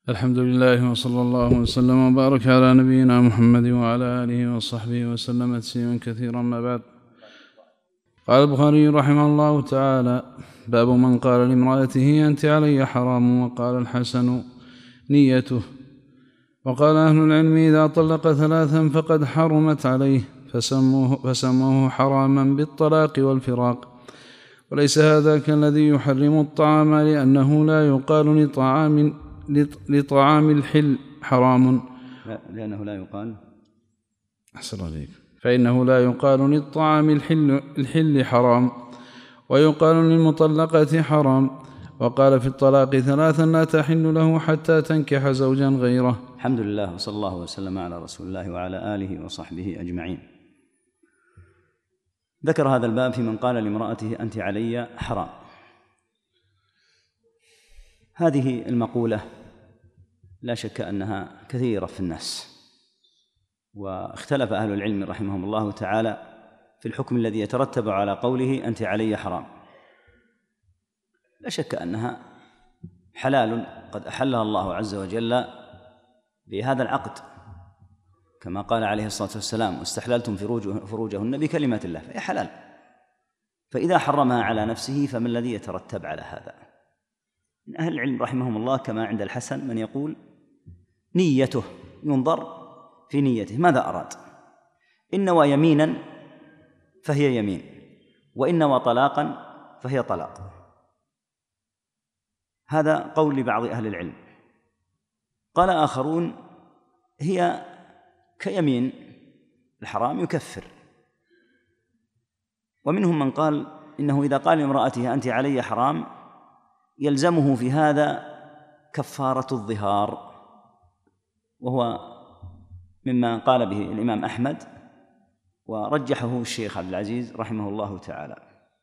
الحمد لله وصلى الله وسلم وبارك على نبينا محمد وعلى آله وصحبه وسلم تسليما كثيرا. ما بعد. قال البخاري رحمه الله تعالى: باب من قال لامرأته أنت علي حرام. وقال الحسن: نيته. وقال أهل العلم: إذا طلق ثلاثا فقد حرمت عليه، فسموه حراما بالطلاق والفراق. وليس هذا كالذي يحرم الطعام، لأنه لا يقال لطعام الحل حرام، لأنه لا يقال أحسن عليك، فإنه لا يقال للطعام الحل حرام، ويقال للمطلقة حرام. وقال في الطلاق ثلاثا لا تحل له حتى تنكح زوجا غيره. الحمد لله، وصلى الله وسلم على رسول الله وعلى آله وصحبه أجمعين. ذكر هذا الباب في من قال لامرأته أنت علي حرام. هذه المقولة لا شك أنها كثيرة في الناس، واختلف أهل العلم رحمهم الله تعالى في الحكم الذي يترتب على قوله أنت علي حرام. لا شك أنها حلال قد أحلها الله عز وجل بهذا العقد، كما قال عليه الصلاة والسلام: واستحللتم فروجهن بكلمات الله، فهي حلال. فإذا حرمها على نفسه فما الذي يترتب على هذا؟ من أهل العلم رحمهم الله كما عند الحسن من يقول نيته، ينظر في نيته ماذا أراد. إن نوى يمينا فهي يمين، وإن نوى طلاقا فهي طلاق. هذا قول لبعض أهل العلم. قال آخرون هي كيمين الحرام يكفر. ومنهم من قال إنه إذا قال لامرأته أنت علي حرام يلزمه في هذا كفارة الظهار، وهو مما قال به الإمام أحمد ورجحه الشيخ عبد العزيز رحمه الله تعالى.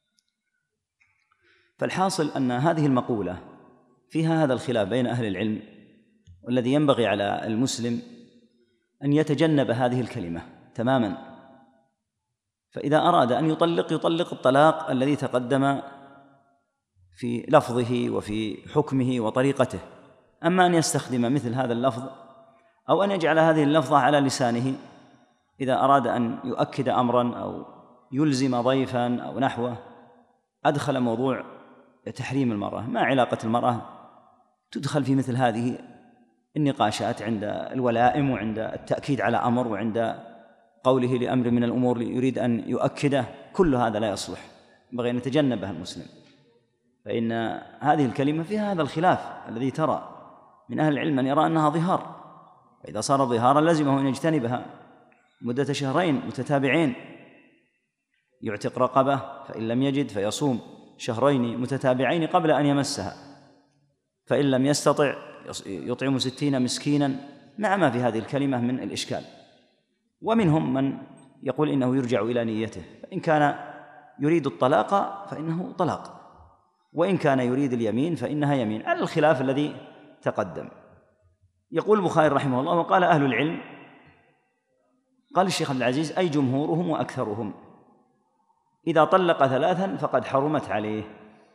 فالحاصل أن هذه المقولة فيها هذا الخلاف بين أهل العلم، والذي ينبغي على المسلم أن يتجنب هذه الكلمة تماما. فإذا أراد أن يطلق الطلاق الذي تقدم في لفظه وفي حكمه وطريقته. أما أن يستخدم مثل هذا اللفظ أو أن يجعل هذه اللفظة على لسانه إذا أراد أن يؤكد أمرا أو يلزم ضيفا أو نحوه، أدخل موضوع تحريم المرأة. ما علاقة المرأة تدخل في مثل هذه النقاشات عند الولائم وعند التأكيد على أمر وعند قوله لأمر من الأمور يريد أن يؤكده؟ كل هذا لا يصلح، ينبغي أن يتجنبها المسلم. فإن هذه الكلمة فيها هذا الخلاف الذي ترى من أهل العلم من يرى أنها ظهار، وإذا صار ظهارا لزمه أن يجتنبها مدة شهرين متتابعين، يعتق رقبة، فإن لم يجد فيصوم شهرين متتابعين قبل أن يمسها، فإن لم يستطع يطعم 60 مسكينا، مع ما في هذه الكلمة من الإشكال. ومنهم من يقول إنه يرجع إلى نيته، فإن كان يريد الطلاق فإنه طلاق، وإن كان يريد اليمين فإنها يمين، على الخلاف الذي تقدم. يقول البخاري رحمه الله: وقال أهل العلم، قال الشيخ عبد العزيز أي جمهورهم وأكثرهم، إذا طلق ثلاثا فقد حرمت عليه،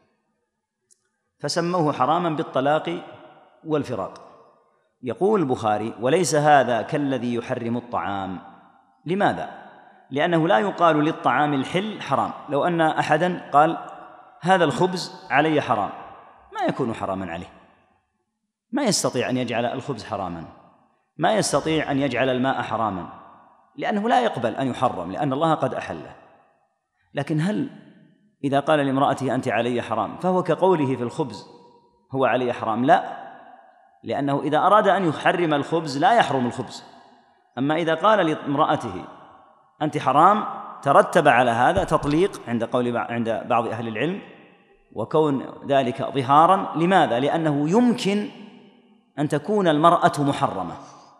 فسموه حراما بالطلاق والفراق. يقول البخاري: وليس هذا كالذي يحرم الطعام. لماذا؟ لأنه لا يقال للطعام الحل حرام. لو أن أحدا قال هذا الخبز علي حرام، ما يكون حراما عليه، ما يستطيع أن يجعل الخبز حراما، ما يستطيع أن يجعل الماء حراما، لأنه لا يقبل أن يحرم، لأن الله قد أحله. لكن هل إذا قال لامرأته أنت علي حرام فهو كقوله في الخبز هو علي حرام؟ لا، لأنه إذا أراد أن يحرم الخبز لا يحرم الخبز. أما إذا قال لامرأته أنت حرام ترتب على هذا تطليق عند بعض أهل العلم، وكون ذلك ظهارا. لماذا؟ لأنه يمكن أن تكون المرأة محرمة.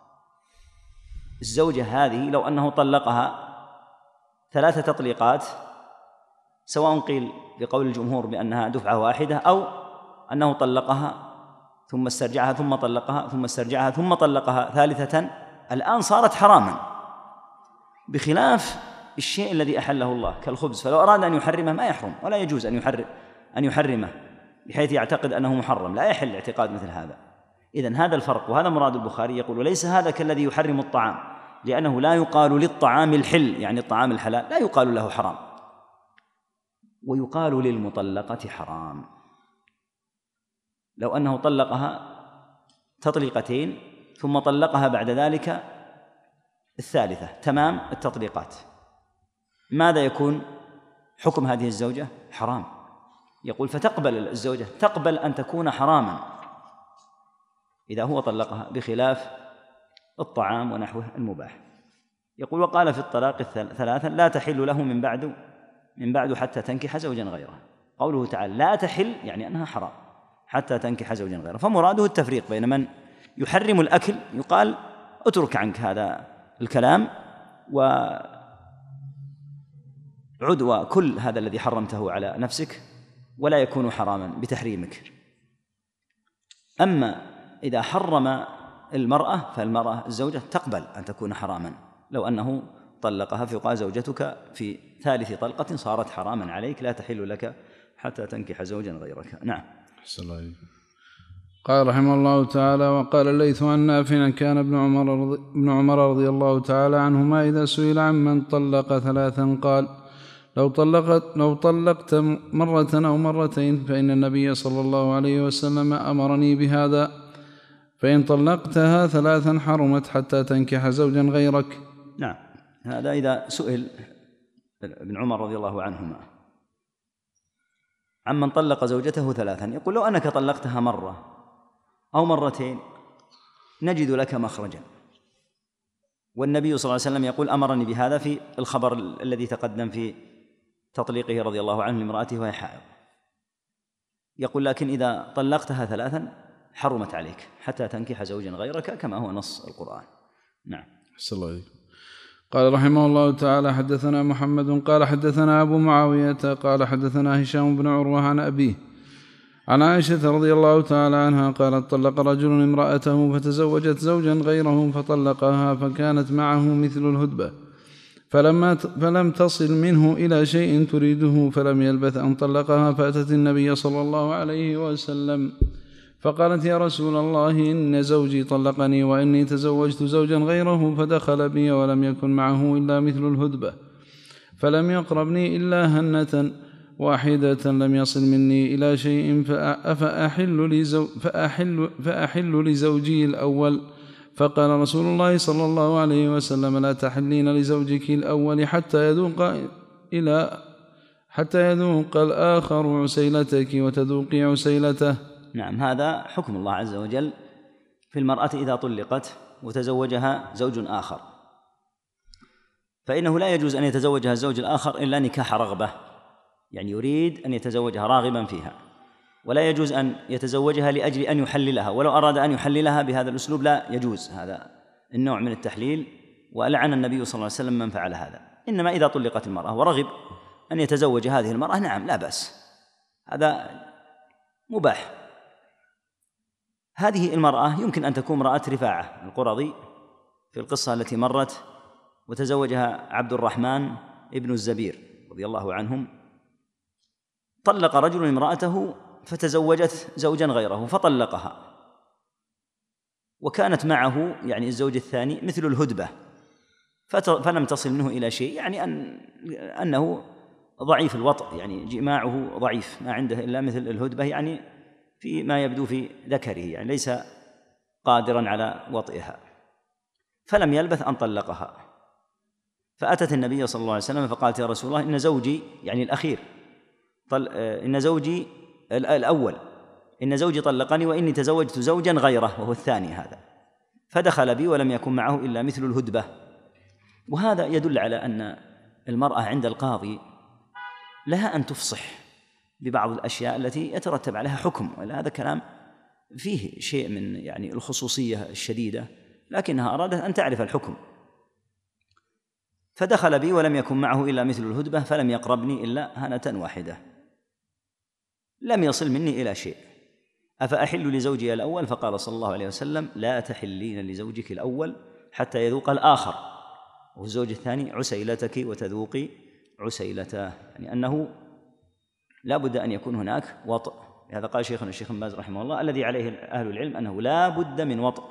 الزوجة هذه لو أنه طلقها 3 تطليقات، سواء قيل بقول الجمهور بأنها دفعة واحدة، أو أنه طلقها ثم استرجعها ثم طلقها ثم استرجعها ثم طلقها ثالثة، الآن صارت حراما، بخلاف الشيء الذي أحله الله كالخبز. فلو أراد أن يحرمه ما يحرم، ولا يجوز أن يحرمه بحيث يعتقد أنه محرم، لا يحل اعتقاد مثل هذا. إذن هذا الفرق، وهذا مراد البخاري. يقول وليس هذا كالذي يحرم الطعام، لأنه لا يقال للطعام الحل، يعني الطعام الحلال لا يقال له حرام، ويقال للمطلقة حرام. لو أنه طلقها تطليقتين ثم طلقها بعد ذلك الثالثة تمام التطليقات، ماذا يكون حكم هذه الزوجة؟ حرام. يقول فتقبل الزوجة، تقبل أن تكون حراما إذا هو طلقها، بخلاف الطعام ونحوه المباح. يقول وقال في الطلاق ثلاثا لا تحل له من بعد حتى تنكح زوجا غيره. قوله تعالى لا تحل يعني أنها حرام حتى تنكح زوجا غيره، فمراده التفريق بين من يحرم الأكل، يقال اترك عنك هذا الكلام وعد وكل هذا الذي حرمته على نفسك ولا يكون حراما بتحريمك. أما إذا حرم المرأة فالمرأة الزوجة تقبل أن تكون حراما، لو أنه طلقها فيقال زوجتك في ثالث طلقة صارت حراما عليك، لا تحل لك حتى تنكح زوجا غيرك. نعم. قال رحمه الله تعالى وقال الليث عن نافع كان ابن عمر رضي الله تعالى عنهما إذا سئل عمن طلق ثلاثا قال لو طلقت مرة أو مرتين فإن النبي صلى الله عليه وسلم أمرني بهذا، فإن طلقتها ثلاثا حرمت حتى تنكح زوجا غيرك. نعم، هذا إذا سئل ابن عمر رضي الله عنهما عمن طلق زوجته ثلاثا، يقول لو أنك طلقتها مرة أو مرتين نجد لك مخرجا، والنبي صلى الله عليه وسلم يقول أمرني بهذا في الخبر الذي تقدم في تطليقه رضي الله عنه لامرأته وهي حائض. يقول لكن إذا طلقتها ثلاثا حرمت عليك حتى تنكح زوجا غيرك كما هو نص القرآن. نعم. قال رحمه الله تعالى حدثنا محمد قال حدثنا أبو معاوية قال حدثنا هشام بن عروة عن أبيه عن عائشة رضي الله تعالى عنها قالت طلق رجل امرأته فتزوجت زوجا غيره فطلقها فكانت معه مثل الهدبة، فلم تصل منه إلى شيء تريده، فلم يلبث أن طلقها، فأتت النبي صلى الله عليه وسلم فقالت يا رسول الله إن زوجي طلقني وإني تزوجت زوجا غيره فدخل بي ولم يكن معه إلا مثل الهدبة، فلم يقربني إلا هنة واحدة، لم يصل مني إلى شيء، فأحل لزوجي الأول. فقال رسول الله صلى الله عليه وسلم لا تحلين لزوجك الأول حتى يذوق الآخر عسيلتك وتذوقي عسيلته. نعم، هذا حكم الله عز وجل في المرأة إذا طلقت وتزوجها زوج آخر، فإنه لا يجوز أن يتزوجها الزوج الآخر إلا نكاح رغبة، يعني يريد أن يتزوجها راغبا فيها، ولا يجوز أن يتزوجها لأجل أن يحللها، ولو أراد أن يحللها بهذا الأسلوب لا يجوز هذا النوع من التحليل، ولعن النبي صلى الله عليه وسلم من فعل هذا. إنما إذا طلقت المرأة ورغب أن يتزوج هذه المرأة نعم لا بأس، هذا مباح. هذه المرأة يمكن أن تكون امرأة رفاعة القرظي في القصة التي مرت، وتزوجها عبد الرحمن ابن الزبير رضي الله عنهم. طلق رجل امرأته فتزوجت زوجا غيره فطلقها، وكانت معه يعني الزوج الثاني مثل الهدبة، فلم تصل منه إلى شيء، يعني أنه ضعيف الوطء، يعني جماعه ضعيف، ما عنده إلا مثل الهدبة، يعني فيما يبدو في ذكره، يعني ليس قادرا على وطئها، فلم يلبث أن طلقها. فأتت النبي صلى الله عليه وسلم فقالت يا رسول الله إن زوجي يعني الأخير إن زوجي الأول إن زوجي طلقني وإني تزوجت زوجا غيره وهو الثاني هذا، فدخل بي ولم يكن معه إلا مثل الهدبة. وهذا يدل على أن المرأة عند القاضي لها أن تفصح ببعض الأشياء التي يترتب عليها حكم، وهذا كلام فيه شيء من يعني الخصوصية الشديدة، لكنها أرادت أن تعرف الحكم. فدخل بي ولم يكن معه إلا مثل الهدبة، فلم يقربني إلا هنة واحدة، لم يصل مني إلى شيء، أفأحل لزوجي الأول؟ فقال صلى الله عليه وسلم لا تحلين لزوجك الأول حتى يذوق الآخر والزوج الثاني عسيلتك وتذوقي عسيلته، يعني أنه لا بد أن يكون هناك وطء لهذا قال شيخنا الشيخ بن باز رحمه الله الذي عليه أهل العلم أنه لا بد من وطء،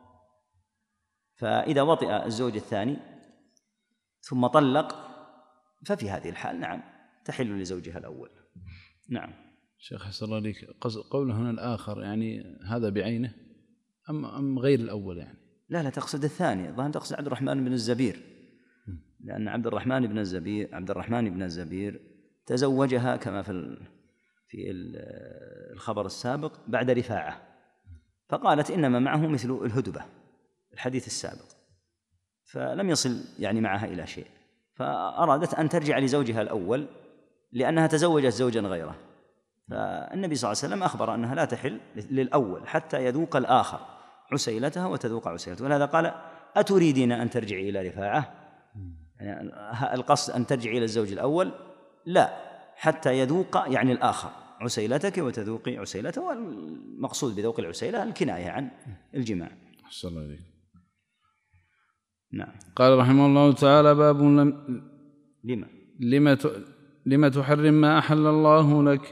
فإذا وطئ الزوج الثاني ثم طلق ففي هذه الحال نعم تحل لزوجها الأول. نعم. شيخ حسن الله عليك، قوله هنا الآخر يعني هذا بعينه أم غير الأول يعني؟ لا تقصد الثاني، ظاهر تقصد عبد الرحمن بن الزبير، لأن عبد الرحمن بن الزبير تزوجها كما في الخبر السابق بعد رفاعة، فقالت إنما معه مثل الهدبة الحديث السابق، فلم يصل يعني معها إلى شيء، فأرادت أن ترجع لزوجها الأول لأنها تزوجت زوجا غيره، فالنبي صلى الله عليه وسلم أخبر أنها لا تحل للأول حتى يذوق الآخر عسيلتها وتذوق عسيلته، ولهذا قال أتريدين أن ترجعي إلى رفاعة؟ يعني القصد أن ترجعي إلى الزوج الأول؟ لا، حتى يذوق يعني الآخر عسيلتك وتذوقي عسيلته، والمقصود بذوق العسيلة الكناية عن الجماع. أحسن الله عليك. نعم. قال رحمه الله تعالى: باب لما تحرم ما أحل الله لك.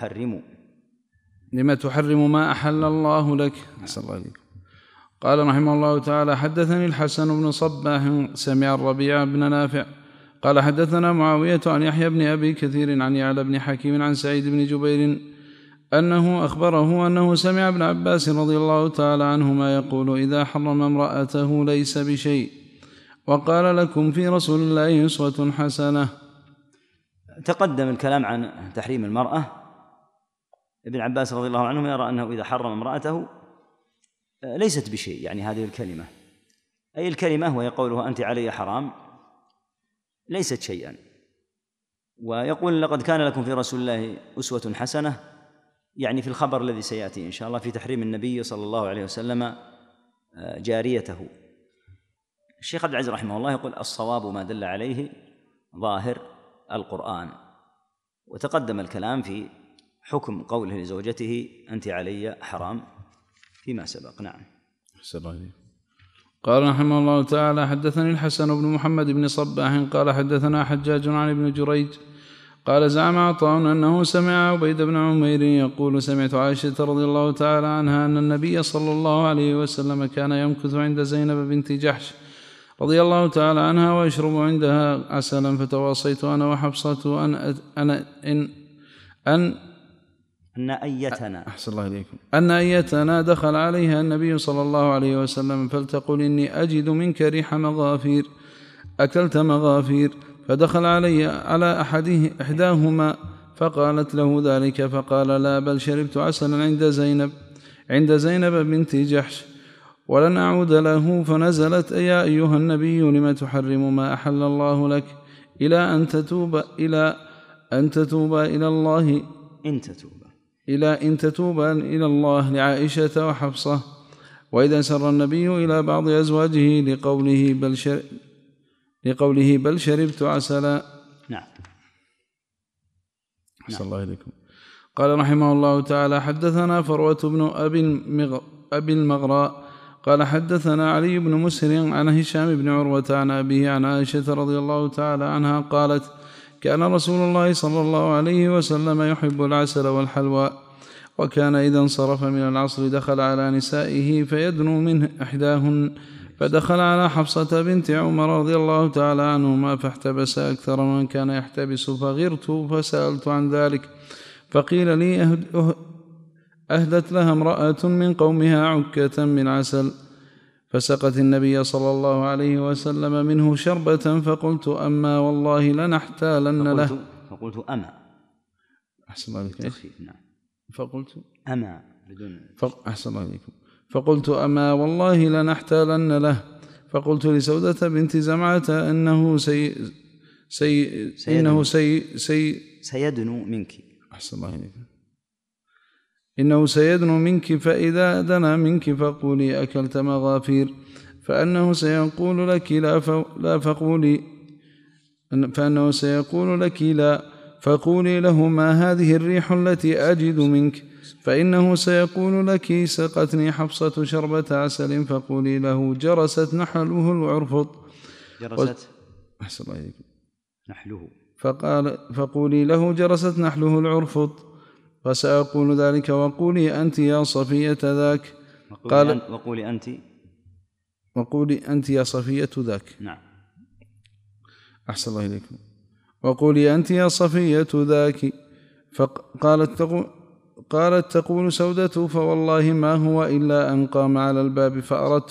لما تحرم ما أحل الله لك. أحسن الله عليك. قال رحمه الله تعالى: حدثني الحسن بن صباح سمع الربيع بن نافع قال حدثنا معاوية عن يحيى بن أبي كثير عن يعلى بن حكيم عن سعيد بن جبير أنه أخبره أنه سمع ابن عباس رضي الله تعالى عنهما يقول: إذا حرم امرأته ليس بشيء، وقال: لكم في رسول الله أسوة حسنة. تقدم الكلام عن تحريم المرأة. ابن عباس رضي الله عنه يرى أنه إذا حرم امرأته ليست بشيء، يعني هذه الكلمة أي الكلمة وهي قوله أنت علي حرام ليست شيئا، ويقول: لقد كان لكم في رسول الله أسوة حسنة، يعني في الخبر الذي سيأتي إن شاء الله في تحريم النبي صلى الله عليه وسلم جاريته. الشيخ عبد العزيز رحمه الله يقول: الصواب ما دل عليه ظاهر القرآن. وتقدم الكلام في حكم قوله لزوجته أنت علي حرام فيما سبق. نعم. قال رحمه الله تعالى: حدثني الحسن بن محمد بن صباح قال حدثنا حجاج عن ابن جريج قال: زعم عطاء أنه سمع عبيد بن عمير يقول: سمعت عائشة رضي الله تعالى عنها أن النبي صلى الله عليه وسلم كان يمكث عند زينب بنت جحش رضي الله تعالى عنها ويشرب عندها عسلا، فتواصيت أنا وحفصة أن أيتنا دخل عليها النبي صلى الله عليه وسلم فلتقل: إني أجد منك ريح مغافير، أكلت مغافير؟ فدخل علي على إحداهما فقالت له ذلك، فقال: لا، بل شربت عسلا عند زينب بنت جحش ولن أعود له. فنزلت: يا أيها النبي لم تحرم ما أحل الله لك إلى أن تتوبا إلى الله لعائشة وحفصة. وإذا سر النبي إلى بعض أزواجه لقوله بل شربت عسلا. نعم. صلى الله عليكم. قال رحمه الله تعالى: حدثنا فروة بن أبي المغراء قال حدثنا علي بن مسهر عن هشام بن عروة عن أبيه عن عائشة رضي الله تعالى عنها قالت: كان رسول الله صلى الله عليه وسلم يحب العسل والحلوى، وكان إذا انصرف من العصر دخل على نسائه فيدنو منه إحداهن، فدخل على حفصة بنت عمر رضي الله تعالى عنهما فاحتبس أكثر من كان يحتبس، فغرت فسألت عن ذلك، فقيل لي: أهدت لها امرأة من قومها عكة من عسل، فسقت النبي صلى الله عليه وسلم منه شربة، فقلت: أما والله لنحتالن له. فقلت أما. أحسن الله عليكم. نعم. فقلت أما بدون أحسن الله عليكم. فقلت: أما والله لنحتالن له. فقلت لسودة بنت زمعة: إنه سيدنو منك. أحسن الله عليكم. إنه سيدنو منك، فإذا دنا منك فقولي: أكلت مغافير، فأنه سيقول لك لا فقولي، فأنه سيقول لك لا، فقولي له: ما هذه الريح التي أجد منك؟ فإنه سيقول لك: سقتني حفصة شربة عسل، فقولي له: جرست نحله العرفط. جرست أحسن الله عليكم. نحله. فقولي له: جرست نحله العرفط. فسأقول ذلك وقولي أنت يا صفية ذاك. وقولي أنت يا صفية ذاك. نعم. أحسن الله إليكم. وقولي أنت يا صفية ذاك. قالت تقول سودة: فوالله ما هو إلا أن قام على الباب فأردت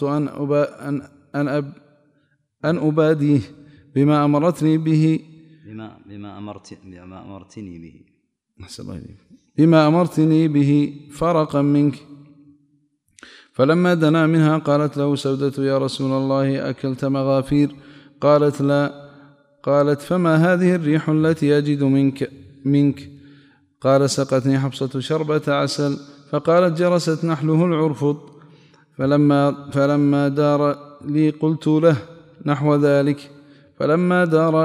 أن أباديه بما أمرتني به بما أمرتني به فرقا منك. فلما دنا منها قالت له سودة: يا رسول الله أكلت مغافير؟ قالت: لا. قالت: فما هذه الريح التي أجد منك؟ قال: سقتني حفصة شربة عسل. فقالت: جرست نحله العرفط. فلما دار لي قلت له نحو ذلك. فلما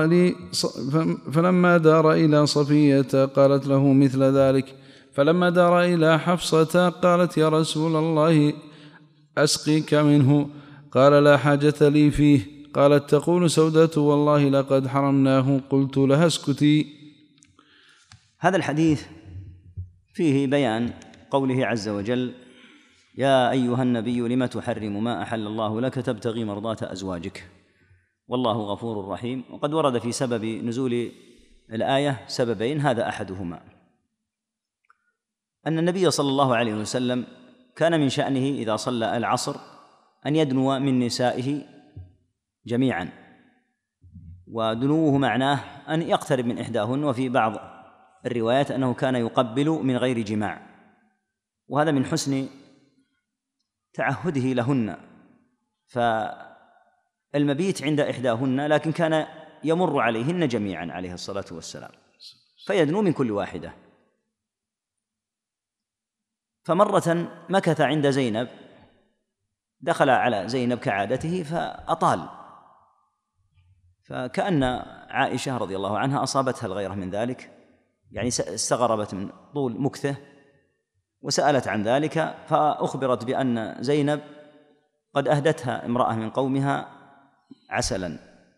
دار إلى صفية قالت له مثل ذلك. فلما دار إلى حفصة قالت: يا رسول الله أسقيك منه. قال: لا حاجة لي فيه. قالت تقول سودة: والله لقد حرمناه. قلت لها: اسكتي. هذا الحديث فيه بيان قوله عز وجل: يا أيها النبي لم تحرم ما أحل الله لك تبتغي مرضات أزواجك والله غفور رحيم. وقد ورد في سبب نزول الآية سببين، هذا أحدهما أن النبي صلى الله عليه وسلم كان من شأنه إذا صلى العصر أن يدنو من نسائه جميعا، ودنوه معناه أن يقترب من إحداهن، وفي بعض الروايات أنه كان يقبل من غير جماع، وهذا من حسن تعهده لهن، فالمبيت عند إحداهن، لكن كان يمر عليهن جميعا عليه الصلاة والسلام فيدنو من كل واحدة. فمرة مكث عند زينب، دخل على زينب كعادته فأطال، فكأن عائشة رضي الله عنها أصابتها الغيرة من ذلك، يعني استغربت من طول مكثه وسألت عن ذلك، فأخبرت بأن زينب قد أهدتها امرأة من قومها عسلا.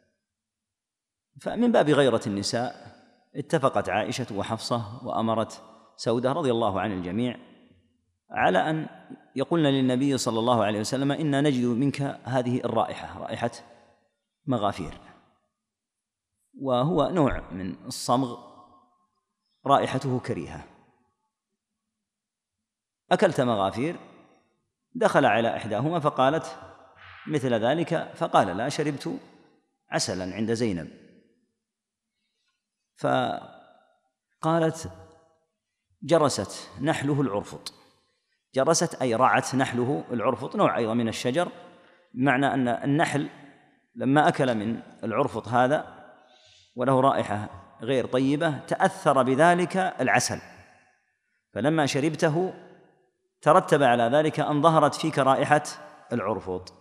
فمن باب غيرة النساء اتفقت عائشة وحفصة وأمرت سودة رضي الله عن الجميع على أن يقولن للنبي صلى الله عليه وسلم: إنا نجد منك هذه الرائحة، رائحة مغافير، وهو نوع من الصمغ رائحته كريهة. أكلت مغافير؟ دخل على إحداهما فقالت مثل ذلك، فقال: لا، شربت عسلا عند زينب. فقالت: جرست نحله العرفط. جرست أي رعت نحله العرفط، نوع أيضا من الشجر، بمعنى أن النحل لما أكل من العرفط هذا وله رائحة غير طيبة تأثر بذلك العسل، فلما شربته ترتب على ذلك أن ظهرت فيك رائحة العرفط.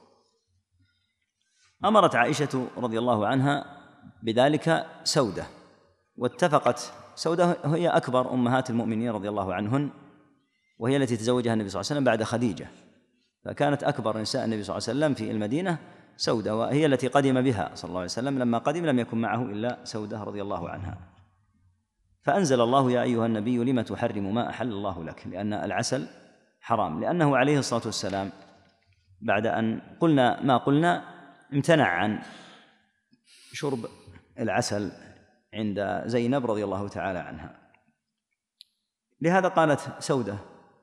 أمرت عائشة رضي الله عنها بذلك سودة، واتفقت سودة هي أكبر أمهات المؤمنين رضي الله عنهن، وهي التي تزوجها النبي صلى الله عليه وسلم بعد خديجة، فكانت أكبر نساء النبي صلى الله عليه وسلم في المدينة سودة، وهي التي قدم بها صلى الله عليه وسلم. لما قدم لم يكن معه إلا سودة رضي الله عنها، فأنزل الله: يا أيها النبي لم تحرم ما أحل الله لك، لأن العسل حرام، لأنه عليه الصلاة والسلام بعد أن قلنا ما قلنا امتنع عن شرب العسل عند زينب رضي الله تعالى عنها. لهذا قالت سودة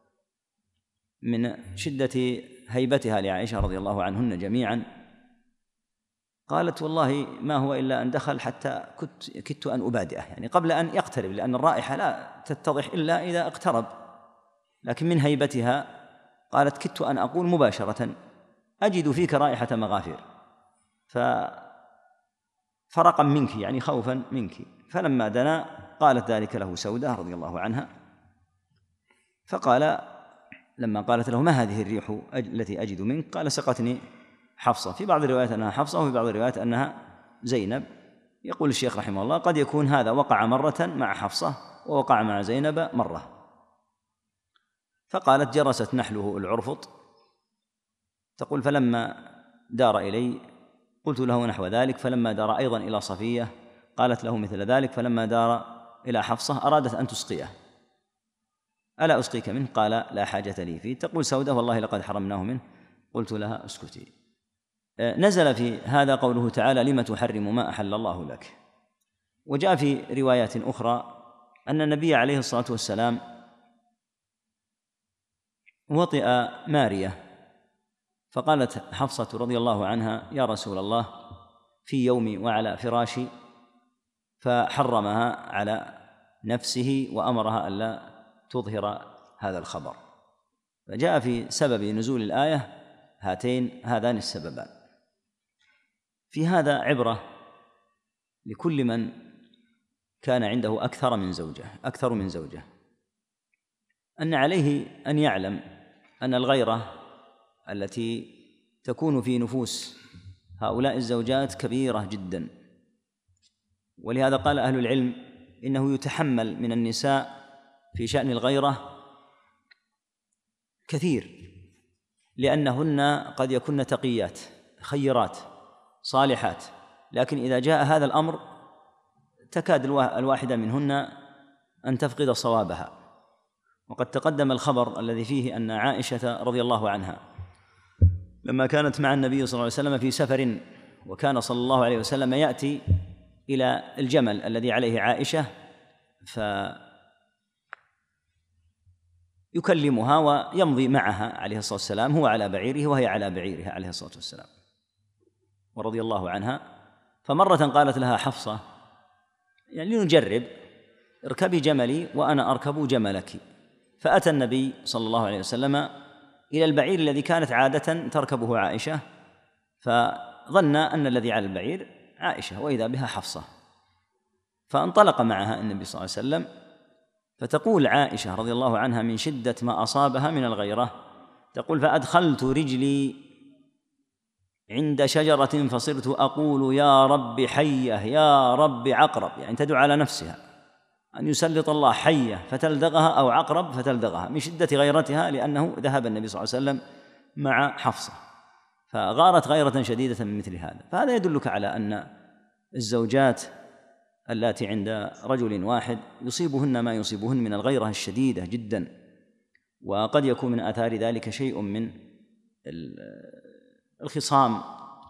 من شدة هيبتها لعائشة رضي الله عنهن جميعا، قالت: والله ما هو إلا أن دخل حتى كدت أن أبادئه، يعني قبل أن يقترب، لأن الرائحة لا تتضح إلا إذا اقترب، لكن من هيبتها قالت: كدت أن أقول مباشرة: أجد فيك رائحة مغافير، فرقا منك، يعني خوفا منك. فلما دنا قالت ذلك له سودة رضي الله عنها، فقال لما قالت له: ما هذه الريح التي أجد منك؟ قال: سقتني حفصة. في بعض الروايات أنها حفصة، وفي بعض الروايات أنها زينب. يقول الشيخ رحمه الله: قد يكون هذا وقع مرة مع حفصة ووقع مع زينب مرة. فقالت: جرست نحله العرفط. تقول: فلما دار إلي قلت له نحو ذلك، فلما دار أيضا إلى صفية قالت له مثل ذلك، فلما دار إلى حفصة أرادت أن تسقيه، ألا أسقيك منه؟ قال لا حاجة لي فيه. تقول سودة والله لقد حرمناه منه. قلت لها اسكتي. نزل في هذا قوله تعالى لم تحرم ما أحل الله لك. وجاء في روايات أخرى أن النبي عليه الصلاة والسلام وطئ مارية، فقالت حفصة رضي الله عنها يا رسول الله في يومي وعلى فراشي، فحرمها على نفسه وأمرها ألا تظهر هذا الخبر. فجاء في سبب نزول الآية هذان السببان. في هذا عبرة لكل من كان عنده أكثر من زوجة أن عليه أن يعلم أن الغيرة التي تكون في نفوس هؤلاء الزوجات كبيرة جدا، ولهذا قال أهل العلم إنه يتحمل من النساء في شأن الغيرة كثير، لأنهن قد يكن تقيات خيرات صالحات، لكن إذا جاء هذا الأمر تكاد الواحدة منهن أن تفقد صوابها. وقد تقدم الخبر الذي فيه أن عائشة رضي الله عنها لما كانت مع النبي صلى الله عليه وسلم في سفر، وكان صلى الله عليه وسلم يأتي إلى الجمل الذي عليه عائشة فيكلمها ويمضي معها عليه الصلاة والسلام، هو على بعيره وهي على بعيرها عليه الصلاة والسلام ورضي الله عنها. فمرة قالت لها حفصة يعني لنجرب، اركبي جملي وأنا أركب جملك. فأتى النبي صلى الله عليه وسلم إلى البعير الذي كانت عادة تركبه عائشة، فظن أن الذي على البعير عائشة وإذا بها حفصة، فانطلق معها النبي صلى الله عليه وسلم. فتقول عائشة رضي الله عنها من شدة ما أصابها من الغيرة، تقول فأدخلت رجلي عند شجرة فصرت أقول يا رب حية يا رب عقرب، يعني تدعو على نفسها أن يسلط الله حية فتلدغها أو عقرب فتلدغها من شدة غيرتها، لأنه ذهب النبي صلى الله عليه وسلم مع حفصة فغارت غيرة شديدة من مثل هذا. فهذا يدلك على أن الزوجات اللاتي عند رجل واحد يصيبهن ما يصيبهن من الغيرة الشديدة جدا، وقد يكون من آثار ذلك شيء من الخصام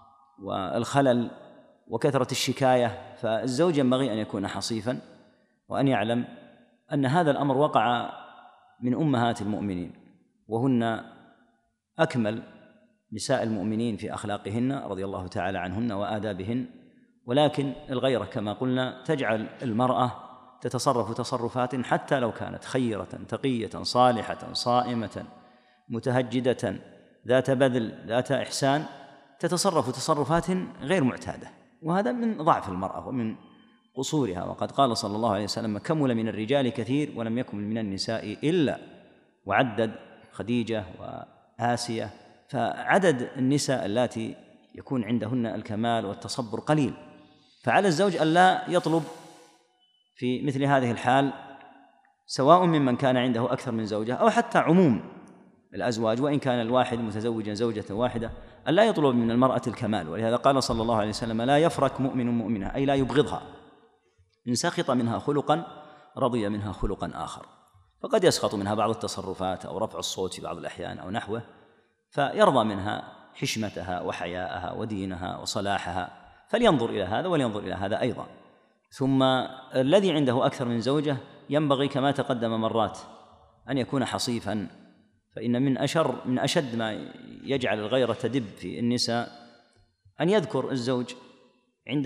والخلل وكثرة الشكاية. فالزوج ينبغي أن يكون حصيفا وأن يعلم أن هذا الأمر وقع من أمهات المؤمنين، وهن أكمل نساء المؤمنين في أخلاقهن رضي الله تعالى عنهن وآدابهن، ولكن الغيرة كما قلنا تجعل المرأة تتصرف تصرفات حتى لو كانت خيرة تقية صالحة صائمة متهجدة ذات بذل ذات إحسان، تتصرف تصرفات غير معتادة، وهذا من ضعف المرأة ومن قصورها. وقد قال صلى الله عليه وسلم كمل من الرجال كثير ولم يكمل من النساء إلا، وعدد خديجة وآسية. فعدد النساء اللاتي يكون عندهن الكمال والتصبر قليل، فعلى الزوج ألا يطلب في مثل هذه الحال سواء ممن كان عنده أكثر من زوجة أو حتى عموم الأزواج، وإن كان الواحد متزوجا زوجة واحدة، ألا يطلب من المرأة الكمال. ولهذا قال صلى الله عليه وسلم لا يفرك مؤمن مؤمنة، أي لا يبغضها، إن سخط منها خلقا رضي منها خلقا آخر. فقد يسخط منها بعض التصرفات أو رفع الصوت في بعض الأحيان أو نحوه، فيرضى منها حشمتها وحياءها ودينها وصلاحها، فلينظر إلى هذا ولينظر إلى هذا أيضا. ثم الذي عنده أكثر من زوجة ينبغي كما تقدم مرات أن يكون حصيفا، فإن من أشد ما يجعل الغيرة تدب في النساء أن يذكر الزوج عند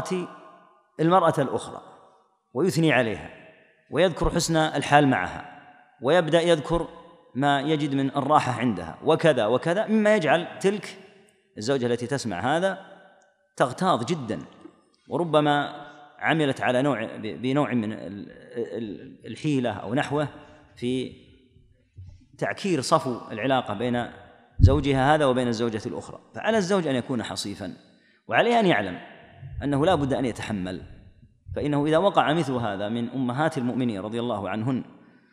المرأة الأخرى ويثني عليها ويذكر حسن الحال معها، ويبدأ يذكر ما يجد من الراحة عندها وكذا وكذا، مما يجعل تلك الزوجة التي تسمع هذا تغتاظ جدا، وربما عملت على بنوع من الحيلة أو نحوه في تعكير صفو العلاقة بين زوجها هذا وبين الزوجة الأخرى. فعلى الزوج أن يكون حصيفا، وعليه أن يعلم أنه لا بد أن يتحمل، فإنه إذا وقع مثل هذا من أمهات المؤمنين رضي الله عنهن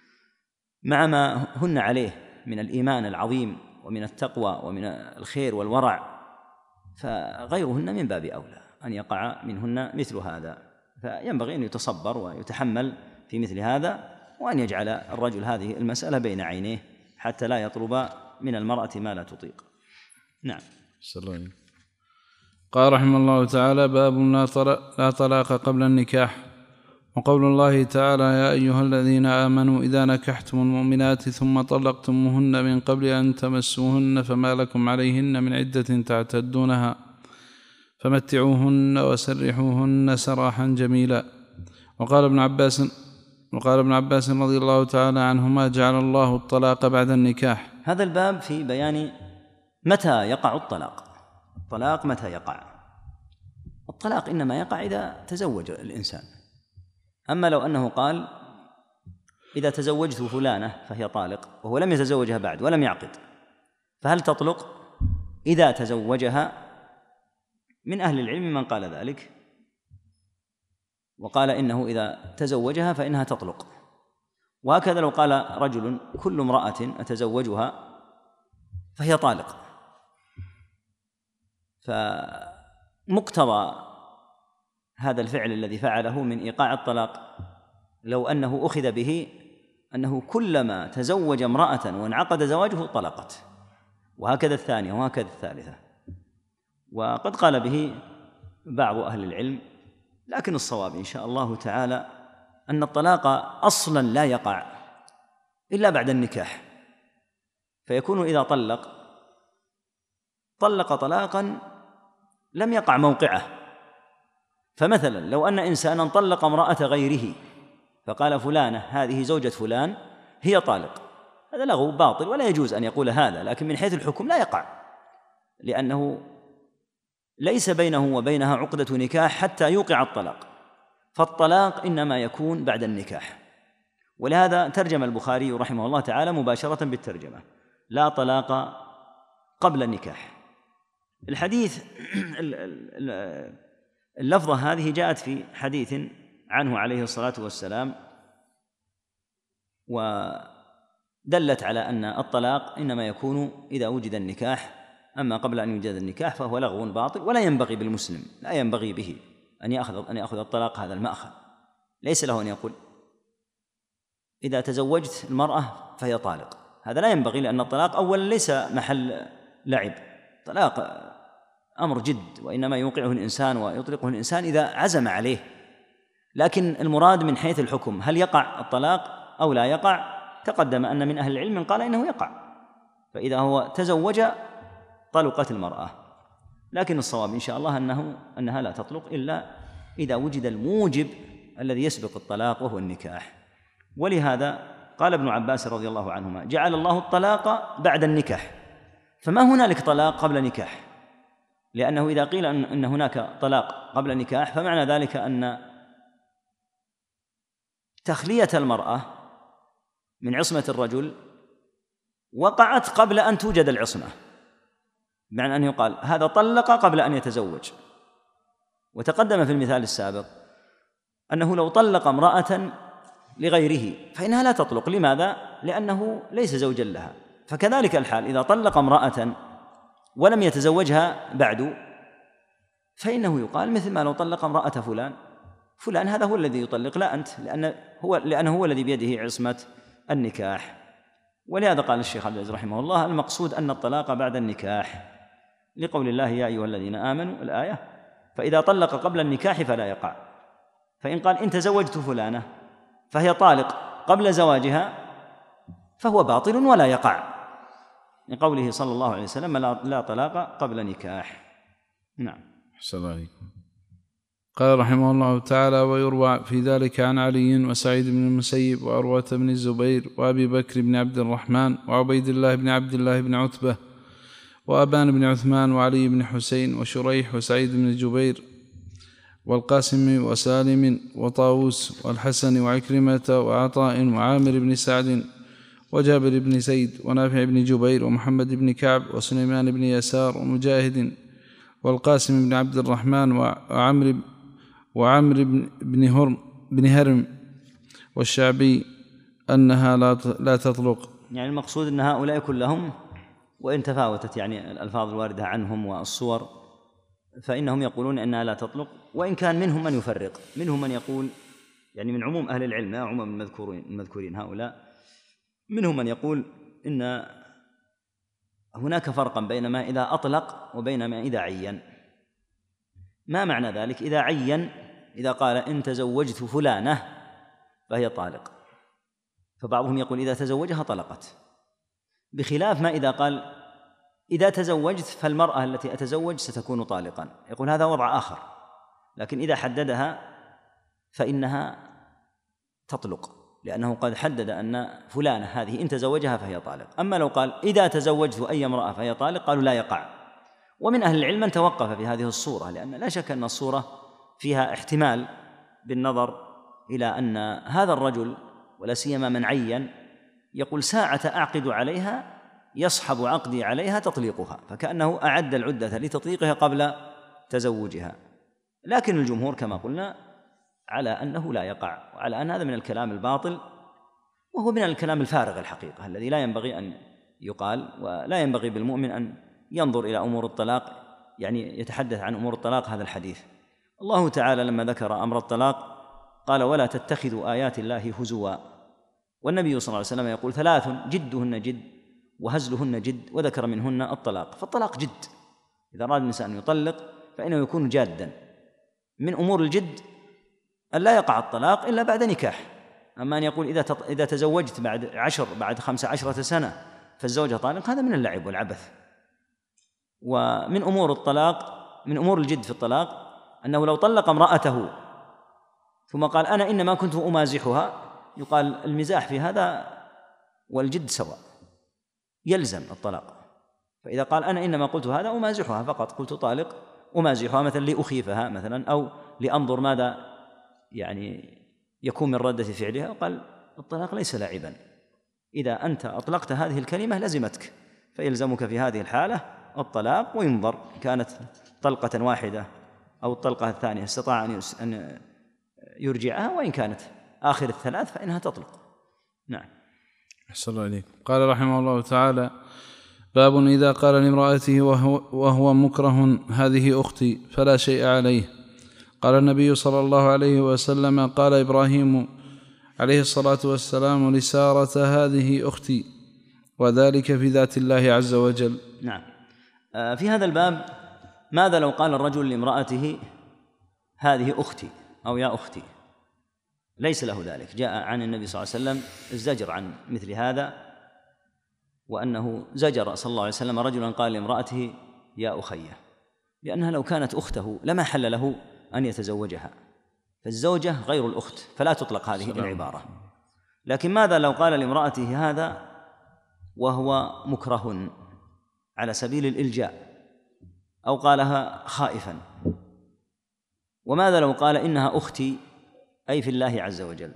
مع ما هن عليه من الإيمان العظيم ومن التقوى ومن الخير والورع، فغيرهن من باب أولى أن يقع منهن مثل هذا. فينبغي أن يتصبر ويتحمل في مثل هذا، وأن يجعل الرجل هذه المسألة بين عينيه حتى لا يطلب من المرأة ما لا تطيق. نعم. قال رحمه الله تعالى: باب لا طلاق قبل النكاح. وقول الله تعالى: يا أيها الذين آمنوا إذا نكحتم المؤمنات ثم طلقتموهن من قبل أن تمسوهن فما لكم عليهن من عدة تعتدونها فمتعوهن وسرحوهن سراحا جميلا. وقال ابن عباس رضي الله تعالى عنهما: جعل الله الطلاق بعد النكاح. هذا الباب في بيان متى يقع الطلاق. الطلاق متى يقع؟ الطلاق إنما يقع إذا تزوج الإنسان. أما لو أنه قال: إذا تزوجت فلانة فهي طالق، وهو لم يتزوجها بعد ولم يعقد، فهل تطلق؟ إذا تزوجها، من أهل العلم من قال ذلك وقال إنه إذا تزوجها فإنها تطلق. وهكذا لو قال رجل: كل امرأة أتزوجها فهي طالق، فمقتضى هذا الفعل الذي فعله من إيقاع الطلاق لو أنه أخذ به أنه كلما تزوج امرأة وانعقد زواجه طلقت، وهكذا الثانية وهكذا الثالثة. وقد قال به بعض أهل العلم، لكن الصواب إن شاء الله تعالى أن الطلاق أصلا لا يقع إلا بعد النكاح، فيكون إذا طلق طلاقا لم يقع موقعه. فمثلا لو أن إنسانا طلق امرأة غيره فقال: فلانة هذه زوجة فلان هي طالق، هذا لغو باطل ولا يجوز أن يقول هذا، لكن من حيث الحكم لا يقع، لأنه ليس بينه وبينها عقدة نكاح حتى يوقع الطلاق، فالطلاق إنما يكون بعد النكاح. ولهذا ترجم البخاري رحمه الله تعالى مباشرة بالترجمة: لا طلاق قبل النكاح. الحديث اللفظة هذه جاءت في حديث عنه عليه الصلاة والسلام، ودلت على أن الطلاق إنما يكون إذا وجد النكاح، أما قبل أن يوجد النكاح فهو لغو باطل، ولا ينبغي بالمسلم، لا ينبغي به أن يأخذ الطلاق هذا المأخذ. ليس له أن يقول: إذا تزوجت المرأة فهي طالق، هذا لا ينبغي، لأن الطلاق أولا ليس محل لعب. طلاق أمر جد، وإنما يوقعه الإنسان ويطلقه الإنسان إذا عزم عليه. لكن المراد من حيث الحكم، هل يقع الطلاق أو لا يقع؟ تقدم أن من أهل العلم من قال إنه يقع، فإذا هو تزوج طلقت المرأة. لكن الصواب إن شاء الله أنها لا تطلق إلا إذا وجد الموجب الذي يسبق الطلاق وهو النكاح. ولهذا قال ابن عباس رضي الله عنهما: جعل الله الطلاق بعد النكاح. فما هنالك طلاق قبل نكاح، لأنه إذا قيل أن هناك طلاق قبل نكاح فمعنى ذلك أن تخلية المرأة من عصمة الرجل وقعت قبل أن توجد العصمة، بمعنى أن يقال هذا طلق قبل أن يتزوج. وتقدم في المثال السابق أنه لو طلق امرأة لغيره فإنها لا تطلق. لماذا؟ لأنه ليس زوجا لها. فكذلك الحال إذا طلق امرأة ولم يتزوجها بعد فإنه يقال مثل ما لو طلق امرأة فلان هذا هو الذي يطلق، لا أنت، لأنه هو الذي بيده عصمة النكاح. ولهذا قال الشيخ عبد العزيز رحمه الله: المقصود أن الطلاق بعد النكاح، لقول الله: يا أيها الذين آمنوا، الآية. فإذا طلق قبل النكاح فلا يقع. فإن قال: إن تزوجت فلانة فهي طالق قبل زواجها فهو باطل ولا يقع، لقوله صلى الله عليه وسلم: لا طلاق قبل نكاح. نعم. أحسن عليكم. قال رحمه الله تعالى: ويروى في ذلك عن علي وسعيد بن المسيب وعروة بن الزبير وأبي بكر بن عبد الرحمن وعبيد الله بن عبد الله بن عتبة وأبان بن عثمان وعلي بن حسين وشريح وسعيد بن جبير والقاسم وسالم وطاووس والحسن وعكرمة وعطاء وعامر بن سعد وجابر بن زيد ونافع بن جبير ومحمد بن كعب وسليمان بن يسار ومجاهد والقاسم بن عبد الرحمن وعمر بن هرم والشعبي أنها لا تطلق. يعني المقصود أن هؤلاء كلهم، وإن تفاوتت يعني الألفاظ الواردة عنهم والصور، فإنهم يقولون أنها لا تطلق، وإن كان منهم من يفرق، منهم من يقول يعني من عموم أهل العلم، عموم المذكورين هؤلاء، منهم من يقول إن هناك فرقا بين ما إذا أطلق وبين ما إذا عين. ما معنى ذلك؟ إذا عين، إذا قال إن تزوجت فلانة فهي طالق، فبعضهم يقول إذا تزوجها طلقت، بخلاف ما إذا قال إذا تزوجت فالمرأة التي أتزوج ستكون طالقا، يقول هذا وضع آخر. لكن إذا حددها فإنها تطلق، لأنه قد حدد أن فلانة هذه إن تزوجها فهي طالق. أما لو قال إذا تزوجت أي امرأة فهي طالق، قالوا لا يقع. ومن أهل العلم من توقف في هذه الصورة، لأن لا شك أن الصورة فيها احتمال بالنظر إلى أن هذا الرجل ولا سيما من عين يقول ساعة أعقد عليها يصحب عقدي عليها تطليقها، فكأنه أعد العدة لتطليقها قبل تزوجها. لكن الجمهور كما قلنا على أنه لا يقع، وعلى أن هذا من الكلام الباطل، وهو من الكلام الفارغ الحقيقة الذي لا ينبغي أن يقال. ولا ينبغي بالمؤمن أن ينظر إلى أمور الطلاق، يعني يتحدث عن أمور الطلاق هذا الحديث. الله تعالى لما ذكر أمر الطلاق قال ولا تتخذوا آيات الله هزوا، والنبي صلى الله عليه وسلم يقول 3 جدهن جد وهزلهن جد، وذكر منهن الطلاق. فالطلاق جد، إذا أراد الإنسان أن يطلق فإنه يكون جادا. من أمور الجد أن لا يقع الطلاق إلا بعد نكاح. أما أن يقول إذا تزوجت بعد 15 سنة فالزوجة طالق، هذا من اللعب والعبث. ومن أمور الطلاق، من أمور الجد في الطلاق، أنه لو طلق امرأته ثم قال أنا إنما كنت أمازحها، يقال المزاح في هذا والجد سواء، يلزم الطلاق. فإذا قال أنا إنما قلت هذا أمازحها فقط، قلت طالق أمازحها مثلا لأخيفها مثلا، أو لأنظر ماذا يعني يكون من ردة فعلها، قال الطلاق ليس لاعبا. إذا أنت أطلقت هذه الكلمة لزمتك، فيلزمك في هذه الحالة الطلاق، وينظر كانت طلقة واحدة أو الطلقة الثانية استطاع أن يرجعها، وإن كانت آخر الثلاث فإنها تطلق. نعم. أحسن الله عليك. قال رحمه الله تعالى: باب إذا قال لامرأته وهو مكره هذه أختي فلا شيء عليه. قال النبي صلى الله عليه وسلم: قال إبراهيم عليه الصلاة والسلام لسارة هذه أختي، وذلك في ذات الله عز وجل. نعم. في هذا الباب ماذا لو قال الرجل لامرأته هذه أختي أو يا أختي؟ ليس له ذلك. جاء عن النبي صلى الله عليه وسلم الزجر عن مثل هذا، وأنه زجر صلى الله عليه وسلم رجلا قال لامرأته يا أخيه، لأنها لو كانت أخته لما حل له أن يتزوجها، فالزوجة غير الأخت فلا تطلق هذه العبارة. لكن ماذا لو قال لامرأته هذا وهو مكره على سبيل الإلجاء، أو قالها خائفا؟ وماذا لو قال إنها أختي أي في الله عز وجل؟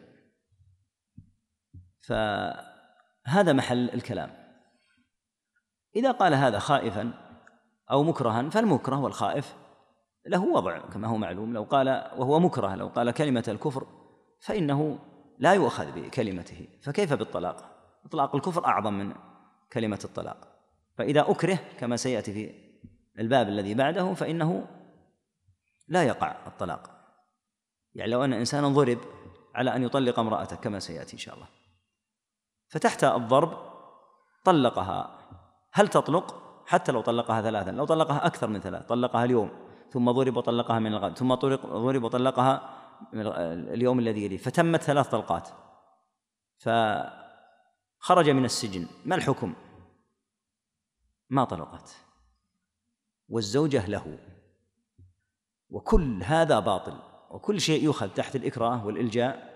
فهذا محل الكلام. إذا قال هذا خائفا أو مكرها، فالمكره والخائف له وضع كما هو معلوم. لو قال وهو مكره، لو قال كلمة الكفر فإنه لا يؤخذ بكلمته، فكيف بالطلاق؟ إطلاق الكفر أعظم من كلمة الطلاق. فإذا أكره كما سيأتي في الباب الذي بعده فإنه لا يقع الطلاق. يعني لو أن إنسانا ضرب على أن يطلق امرأته كما سيأتي إن شاء الله، فتحت الضرب طلقها، هل تطلق؟ حتى لو طلقها 3، لو طلقها أكثر من 3، طلقها اليوم ثم ضرب وطلقها من الغد ثم ضرب وطلقها اليوم الذي يليه، فتمت 3 طلقات، فخرج من السجن، ما الحكم؟ ما طلقت، والزوجة له. وكل هذا باطل، وكل شيء يؤخذ تحت الإكراه والإلجاء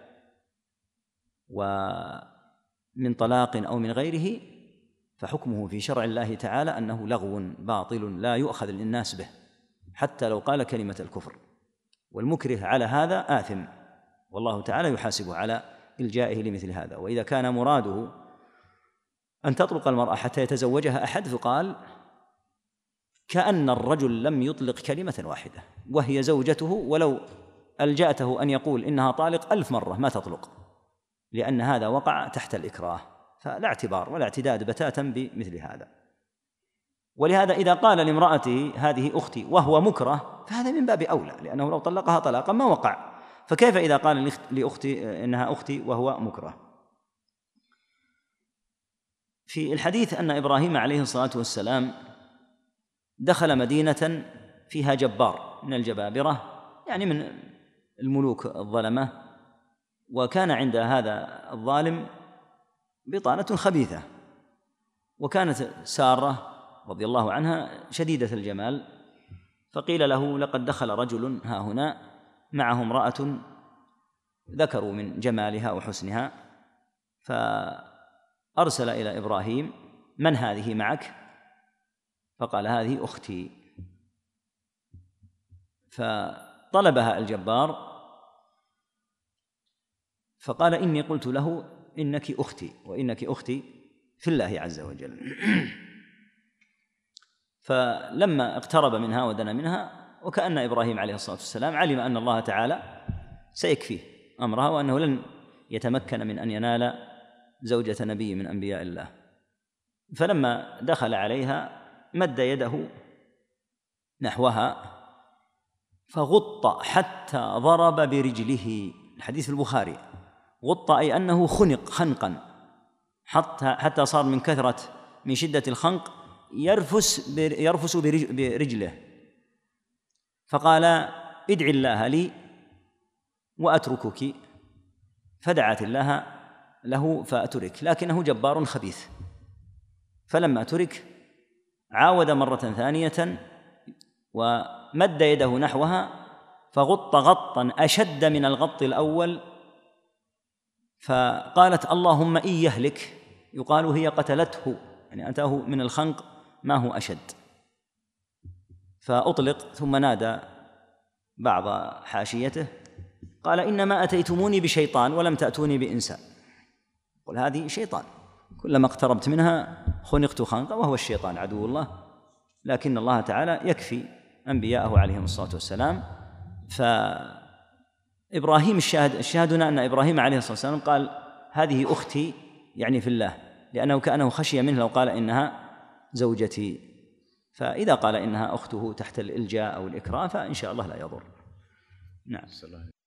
ومن طلاق أو من غيره فحكمه في شرع الله تعالى أنه لغو باطل لا يؤخذ للناس به، حتى لو قال كلمة الكفر. والمكره على هذا آثم، والله تعالى يحاسبه على إلجائه لمثل هذا. وإذا كان مراده أن تطلق المرأة حتى يتزوجها أحد، فقال كأن الرجل لم يطلق كلمة واحدة وهي زوجته، ولو ألجأته أن يقول إنها طالق 1000 مرة ما تطلق، لأن هذا وقع تحت الإكراه، فلا اعتبار ولا اعتداد بتاتا بمثل هذا. ولهذا إذا قال لامرأته هذه أختي وهو مكره فهذا من باب أولى، لأنه لو طلقها طلاقا ما وقع. فكيف إذا قال لأختي إنها أختي وهو مكره؟ في الحديث أن إبراهيم عليه الصلاة والسلام دخل مدينة فيها جبار من الجبابرة، يعني من الملوك الظلمة، وكان عند هذا الظالم بطانة خبيثة، وكانت سارة رضي الله عنها شديدة الجمال، فقيل له لقد دخل رجل ها هنا معه امرأة ذكروا من جمالها وحسنها، فأرسل إلى إبراهيم من هذه معك؟ فقال هذه أختي. فطلبها الجبار فقال إني قلت له إنك أختي وإنك أختي في الله عز وجل. فلما اقترب منها ودنا منها، وكأن إبراهيم عليه الصلاة والسلام علم أن الله تعالى سيكفيه أمرها، وأنه لن يتمكن من أن ينال زوجة نبي من أنبياء الله. فلما دخل عليها مد يده نحوها فغط حتى ضرب برجله. الحديث في البخاري، غط أي أنه خنق خنقا حتى صار من كثرة من شدة الخنق يرفس برجله، فقال ادعي الله لي وأتركك، فدعت الله له فأترك، لكنه جبار خبيث. فلما ترك عاود مرة ثانية ومد يده نحوها فغط غطا أشد من الغط الأول، فقالت اللهم إن يهلك، يقال هي قتلته، يعني أتاه من الخنق ما هو أشد. فأطلق ثم نادى بعض حاشيته قال إنما أتيتموني بشيطان ولم تأتوني بإنسان. قل هذه شيطان، كلما اقتربت منها خنقت خنقا، وهو الشيطان عدو الله، لكن الله تعالى يكفي أنبياءه عليهم الصلاة والسلام. فإبراهيم الشاهدنا أن إبراهيم عليه الصلاة والسلام قال هذه أختي، يعني في الله، لأنه كأنه خشي منه لو قال إنها زوجتي. فإذا قال إنها أخته تحت الإلجاء أو الإكراه فإن شاء الله لا يضر. نعم.